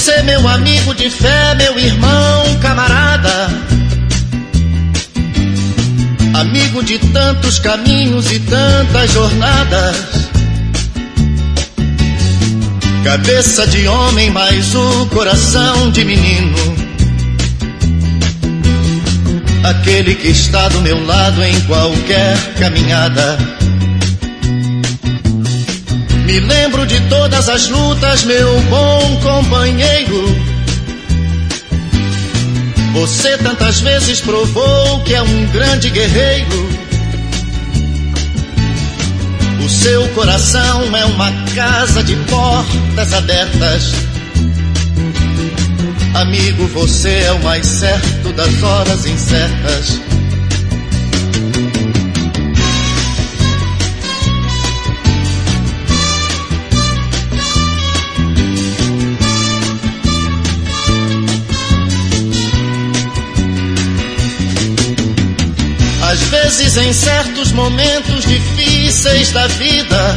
Você, meu amigo de fé, meu irmão, camarada, amigo de tantos caminhos e tantas jornadas, cabeça de homem, mas o coração de menino, aquele que está do meu lado em qualquer caminhada. Me lembro de todas as lutas, meu bom companheiro. Você tantas vezes provou que é um grande guerreiro. O seu coração é uma casa de portas abertas. Amigo, você é o mais certo das horas incertas. Às vezes, em certos momentos difíceis da vida,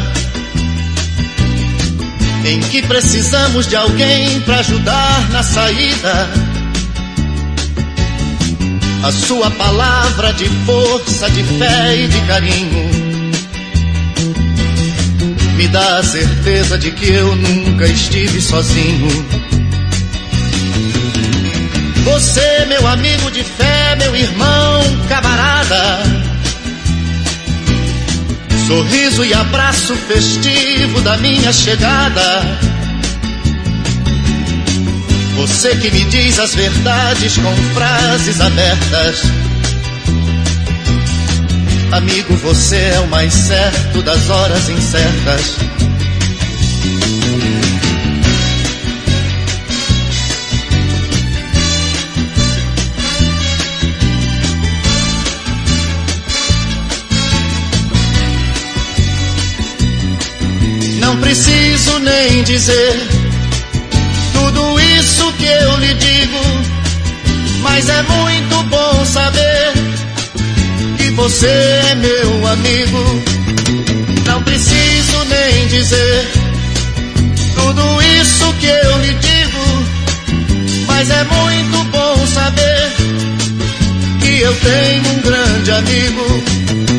em que precisamos de alguém para ajudar na saída, a sua palavra de força, de fé e de carinho me dá a certeza de que eu nunca estive sozinho. Você, meu amigo de fé, meu irmão, camarada, sorriso e abraço festivo da minha chegada. Você que me diz as verdades com frases abertas. Amigo, você é o mais certo das horas incertas. Não preciso nem dizer tudo isso que eu lhe digo, mas é muito bom saber que você é meu amigo. Não preciso nem dizer tudo isso que eu lhe digo, mas é muito bom saber que eu tenho um grande amigo.